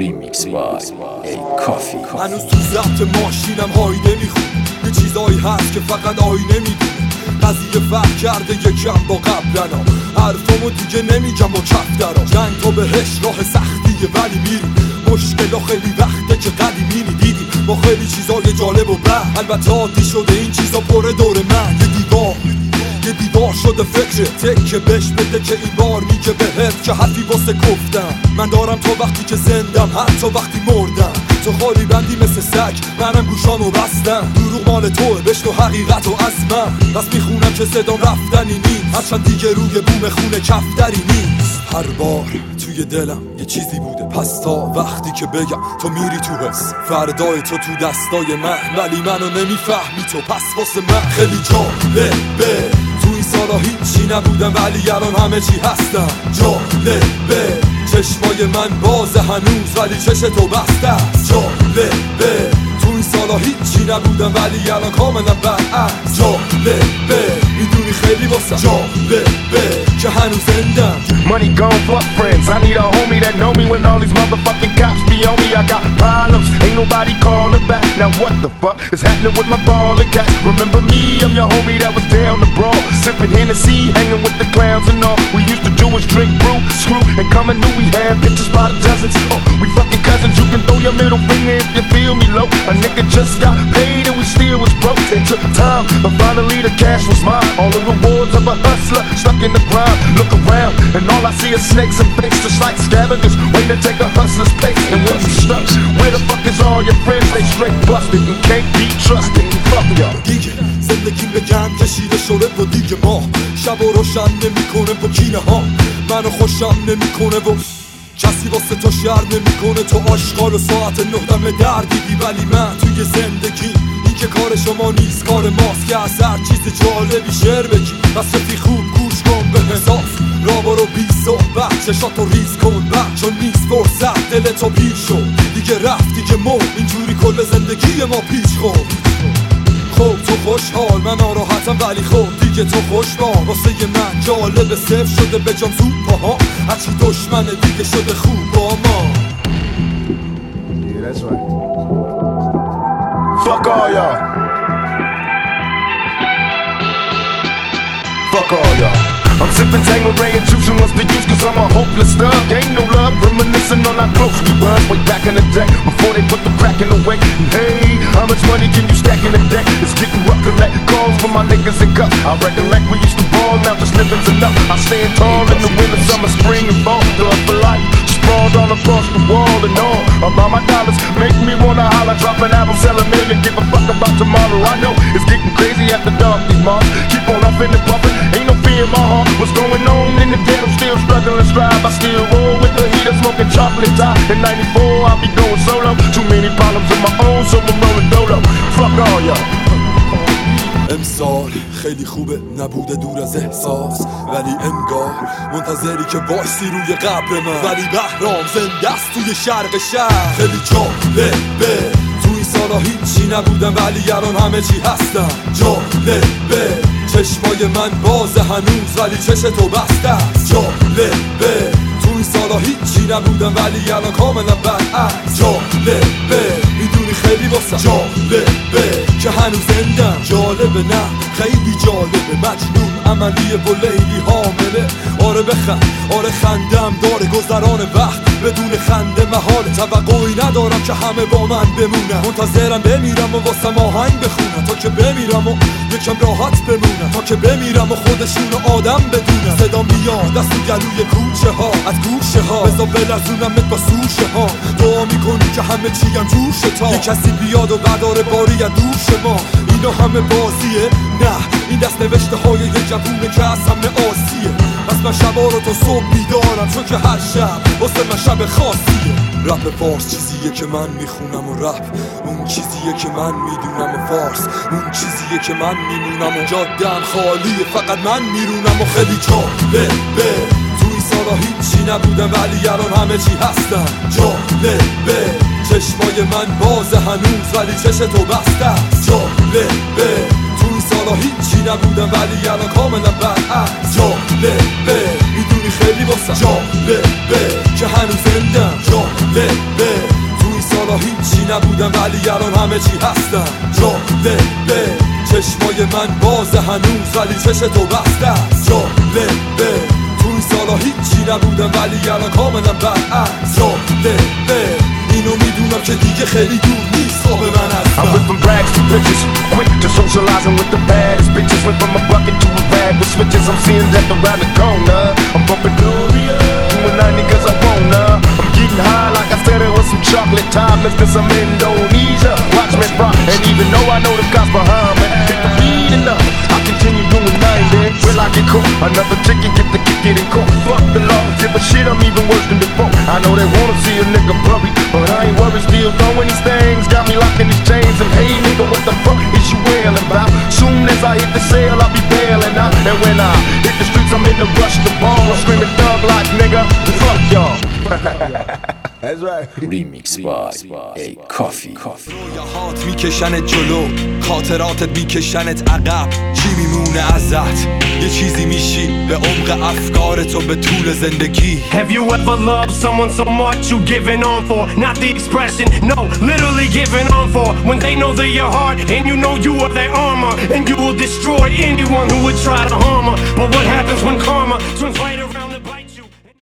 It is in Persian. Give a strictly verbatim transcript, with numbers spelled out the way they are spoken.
ریمیکس بای ای کافی. هنوز تو ضبط ماشینم هایده میخونم، یه چیزایی هست که فقط آینه میدونه. قضیه فرق کرده یکم با قبلنا، حرفامو دیگه نمیگم با کف درا. جنگ تا بهش راه سختیه ولی میریم، مشکلا خیلی وقته که قدیمی دیدیم با خیلی چیزای جالب و بد. البته عادی شده این چیزا پر دور من، یه دیوار یه دیوار شده فکر تکه بهش بده که این بار میگه بهت که حرفی واسه گفتم. من دارم تا وقتی که زندم، حتی وقتی مردم. تو خالی بندی مثل سگ، منم گوشامو بستم. دروغ مال توه، بشنو حقیقت و از من. بس میخونم که صدام رفتنی نیست، هرچند دیگه روی بوم خونه کفتری نیست. هر بار توی دلم یه چیزی بوده، پس تا وقتی که بگم تو میری تو حس. فردای تو تو دستای من، ولی منو نمیفهمی تو، پس واسه من خیلی جالبه. تو این سالا هیچی نبودم ولی الان همه چی هستم. جالبه چشمای من بازه هنوز ولی چش تو بسته است. جالبه تو این سالا هیچی نبودم ولی الان کاملا برعکس. جالبه میدونی خیلی واسه جالبه که هنوز زندم. Money gone, fuck friends. I need a homie that know me when all these motherfucking cops be on me. I got problems, ain't nobody calling back. Now what the fuck is happening with my ball and cat? Remember me, I'm your homie that was down the brawl, sipping Hennessy, hanging with the clowns and all. We used to do is drink, brew, screw, and come and knew we had bitches by the dozens. Oh, we fucking cousins, you can throw your middle finger if you feel me low. A nigga just got paid and we still was broke. It took time, but finally the cash was mine. All the rewards of a hustler, stuck in the grind. Look around, and all I see is snakes and fakes, just like scavengers, waiting to take a hustler's place. And when you stuck, where the fuck is all your friends? They straight busted and can't be trusted. Fuck y'all. دیگه زندگی بگم کشیده شده و دیگه ما شب و روشن نمیکنه با کینه ها. منو خوشم نمیکنه و کسی واسه تو شر نمیکنه. تو آشغال و ساعت نهدم دردیدی، ولی من توی زندگی این که کار شما نیست کار ماست که از هر چیز جالبی شعر بگی. بس رفی خوب گوش کن به حساس، را برو بی صحبت چشاتو ریز کن بد، چون نیست فرصت دلتو پیر شد. دیگه رفت دیگه مرد، اینجوری کل زندگی ما پیش خورد. خب تو خوشحال من ناراحتم ولی خب دیگه تو خوشبال. واسه من جالب صفر شده به جام زود پاها، هرچی دشمنه دیگه شده خوب با ما. Yeah, that's right. Fuck all y'all. Fuck all y'all. I'm sipping Tanqueray and juicing what's the use, cause I'm a hopeless thug. Ain't no love, reminiscing on how close we were way back in the day, before they put the crack in the way. And hey, how much money can you stack in a day? It's getting rough, collect calls for my niggas and cups. I recollect we used to ball, now just living's enough. I stand tall in the winter, summer, spring and fall, thug for life. Sprawled all across the wall and all about my dollars, make me wanna holler. Drop an album, sell a million, give a fuck about tomorrow. I know it's getting crazy after dark, these moms keep on up in the pumping, ain't no fear in my heart. What's going on in the dead? I'm still struggling, strive. I still roll with the heater, smoking chocolate top. In ninety-four, I'll be going solo. Too many problems of my own, so I'm rolling dolo. Fuck all y'all. امسال خیلی خوبه نبوده دور از احساس، ولی انگار منتظری که وایسی روی قبر من. ولی بهرام زنده است توی شرق شهر. خیلی جالبه تو این سالا هیچی نبودم ولی الان همه چی هستم. جالبه چشمای من بازه هنوز ولی چش تو بسته است. جالبه تو این سالا هیچی نبودم ولی الان کاملا برعکس. جالبه میدونی خیلی واسه جالبه که هنوز زندم. جالبه نه خیلی جالبه، مجنون عملیه و لیلی حامله. آره بخند آره خندم داره گذران وقت، بدون خنده محال. توقعی ندارم که همه با من بمونن، منتظرم بمیرم و واسه آهنگ بخونم تا که بمیرم و یکم راحت بمونم، تا که بمیرم و خودشون آدم بدونم. صدا میاد از تو گلوی کوچه ها، از گوشه ها، بذار بلرزونمت با سوشه ها. دعا میکنی که همه چیم جوشه تا یه کسی بیاد و بداره باری از دوش ما. اینا همه بازیه؟ نه این دست نوشته های یه جوونه که از همه آسیه. پس من شبا رو تا صبح بیدارم، چون که هر شب واسه من شب خاصیه. رپ فارس چیزیه که من میخونم و رپ اون چیزیه که من میدونم و فارس اون چیزیه که من میمونم و جادم خالیه فقط من میرونم. و خیلی جالبه تو این سالا هیچی نبودم ولی الان همه چی هستم. جالبه چشمای من بازه هنوز ولی چش تو بسته است. جالبه تو این سالا هیچی نبودم ولی الان کاملا برعکس. جالبه میدونی خیلی واسم جالبه که هنوز زندم جالبه تو این سالا هیچی نبودم ولی الان همه چی هستم جالبه چشمای من بازه هنوز ولی چش تو بسته است جالبه تو این سالا هیچی نبودم ولی الان کاملا برعکس جالبه اینو میدونم که دیگه خیلی دور نیست خواب من هستم I went from rags to riches, quick to socializing with the baddest bitches. Went from a bucket to a bag with switches. I'm seeing death around the corner. I'm bumping Gloria, doing ninety cause I wanna. I'm getting high like I said it was some chocolate time. It's been some Indonesia. Watch me rock, and even though I know the cops behind me, hit the weed enough, I continue doing ninety. Will I get caught? Another ticket, get the kick it in court. Fuck the law, give a shit, I'm even worse than before. I know they wanna see a nigga blurry, but I ain't worried, still throwing these things. Got me locked in these chains, and hey nigga, what the fuck is you wailing about? Soon as I hit the sale, I'll be bailing out. And when I hit the streets, I'm in the rush the ball. I'm screaming thug like nigga, fuck y'all. That's right. Remix by A Coffee. رویاهات میکشنت جلو خاطراتت میکشنت عقب چی میمونه ازت یه چیزی میشی به عمق افکارتو به طول زندگی Have you ever loved someone so much you giving on for? Not the expression, no, literally giving on for. When they know they're your heart and you know you are their armor, and you will destroy anyone who would try to harm her. But what happens when karma turns right around?